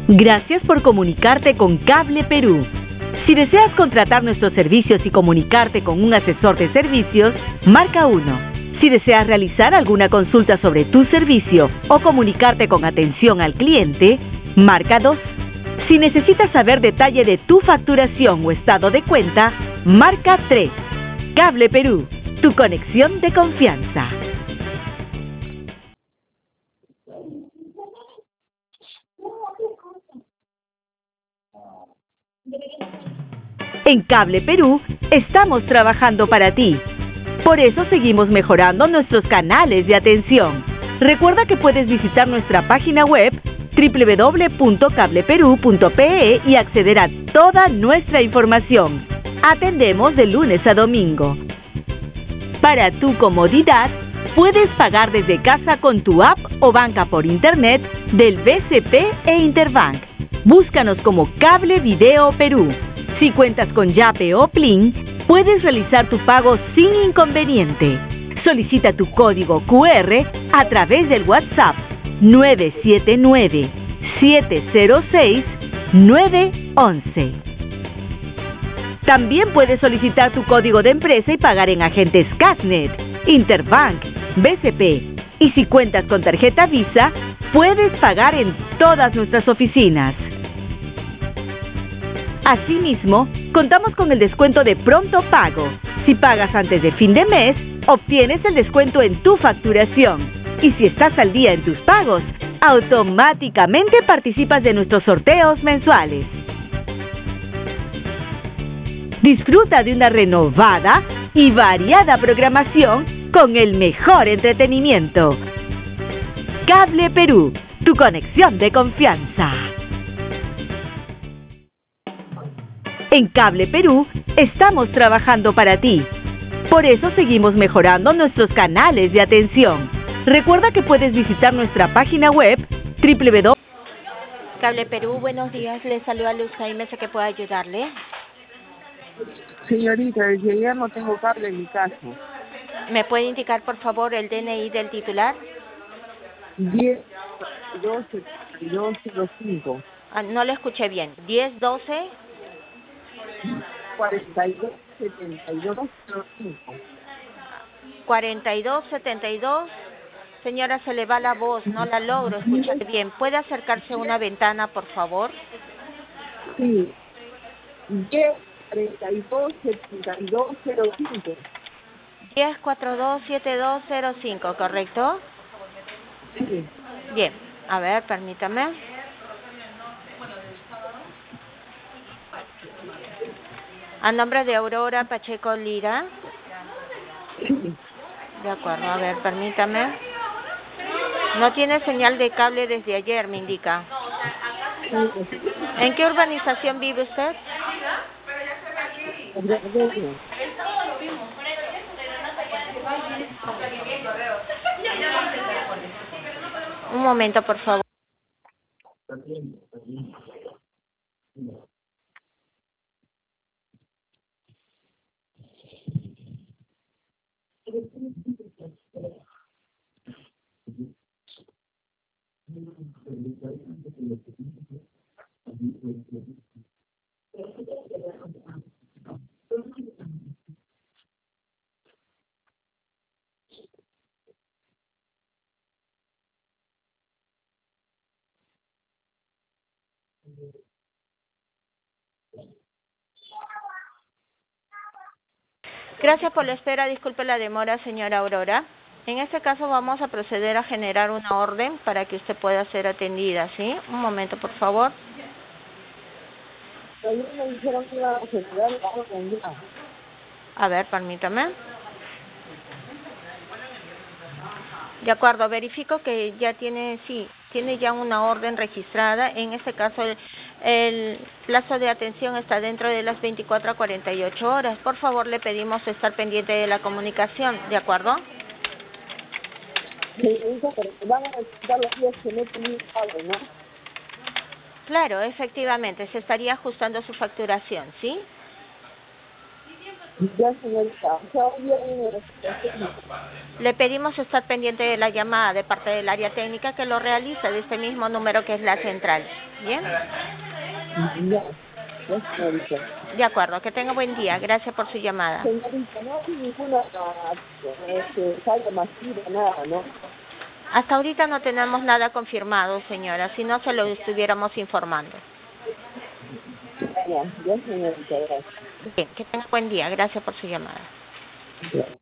Gracias por comunicarte con Cable Perú. Si deseas contratar nuestros servicios y comunicarte con un asesor de servicios, marca 1. Si deseas realizar alguna consulta sobre tu servicio o comunicarte con atención al cliente, marca 2. Si necesitas saber detalle de tu facturación o estado de cuenta, marca 3. Cable Perú, tu conexión de confianza. En Cable Perú estamos trabajando para ti. Por eso seguimos mejorando nuestros canales de atención. Recuerda que puedes visitar nuestra página web www.cableperu.pe y acceder a toda nuestra información. Atendemos de lunes a domingo. Para tu comodidad, puedes pagar desde casa con tu app o banca por internet del BCP e Interbank. Búscanos como Cable Video Perú. Si cuentas con Yape o Plin, puedes realizar tu pago sin inconveniente. Solicita tu código QR a través del WhatsApp 979-706-911. También puedes solicitar tu código de empresa y pagar en agentes Casnet, Interbank, BCP. Y si cuentas con tarjeta Visa, puedes pagar en todas nuestras oficinas. Asimismo, contamos con el descuento de pronto pago. Si pagas antes de fin de mes, obtienes el descuento en tu facturación. Y si estás al día en tus pagos, automáticamente participas de nuestros sorteos mensuales. Disfruta de una renovada y variada programación con el mejor entretenimiento. Cable Perú, tu conexión de confianza. En Cable Perú estamos trabajando para ti. Por eso seguimos mejorando nuestros canales de atención. Recuerda que puedes visitar nuestra página web www. Cable Perú, buenos días. Le saluda Luz Jaime, sé que puedo ayudarle. Señorita, desde ayer no tengo cable en mi casa. ¿Me puede indicar, por favor, el DNI del titular? 10 12 05. No le escuché bien. 10-12... 42 72 05. 42-72. Señora, se le va la voz, no la logro escuchar bien. ¿Puede acercarse a una ventana, por favor? Sí. 10 42 72 05. 1042-7205, ¿correcto? Sí. Bien, a ver, permítame. A nombre de Aurora Pacheco Lira. De acuerdo, a ver, permítame. No tiene señal de cable desde ayer, me indica. ¿En qué urbanización vive usted? Un momento, por favor. Gracias por la espera, disculpe la demora, señora Aurora. En este caso vamos a proceder a generar una orden para que usted pueda ser atendida, ¿sí? Un momento, por favor. Me dijeron que iba a generar la orden ya. A ver, permítame. De acuerdo, verifico que ya tiene, sí, tiene ya una orden registrada. En este caso, el plazo de atención está dentro de las 24 a 48 horas. Por favor, le pedimos estar pendiente de la comunicación, ¿de acuerdo? Me dijo que van a necesitar los días que no tenía cable, ¿no? Claro, efectivamente, se estaría ajustando su facturación, ¿sí? Ya, señorita. O sea, hoy día viene la situación. Le pedimos estar pendiente de la llamada de parte del área técnica que lo realice de este mismo número que es la central. ¿Bien? Ya, señorita. De acuerdo. Que tenga buen día. Gracias por su llamada. Señorita, no hay ninguna salda masiva, nada, ¿no? Hasta ahorita no tenemos nada confirmado, señora. Si no, se lo estuviéramos informando. Ya, señorita, gracias. Bien. Que tenga buen día. Gracias por su llamada. Ya.